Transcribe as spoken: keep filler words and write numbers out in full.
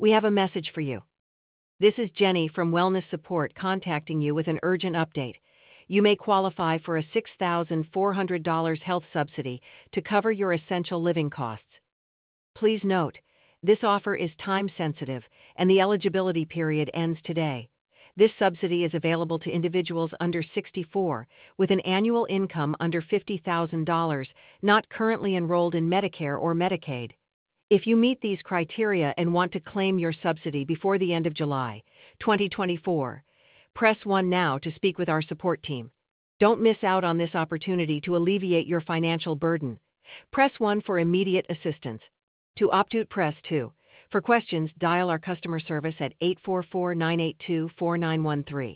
We have a message for you. This is Jenny from Wellness Support contacting you with an urgent update. You may qualify for a six thousand four hundred dollars health subsidy to cover your essential living costs. Please note, this offer is time-sensitive, and the eligibility period ends today. This subsidy is available to individuals under sixty-four with an annual income under fifty thousand dollars, not currently enrolled in Medicare or Medicaid. If you meet these criteria and want to claim your subsidy before the end of July twenty twenty-four, press one now to speak with our support team. Don't miss out on this opportunity to alleviate your financial burden. Press one for immediate assistance. To opt out, press two. For questions, dial our customer service at eight four four, nine eight two, four nine one three.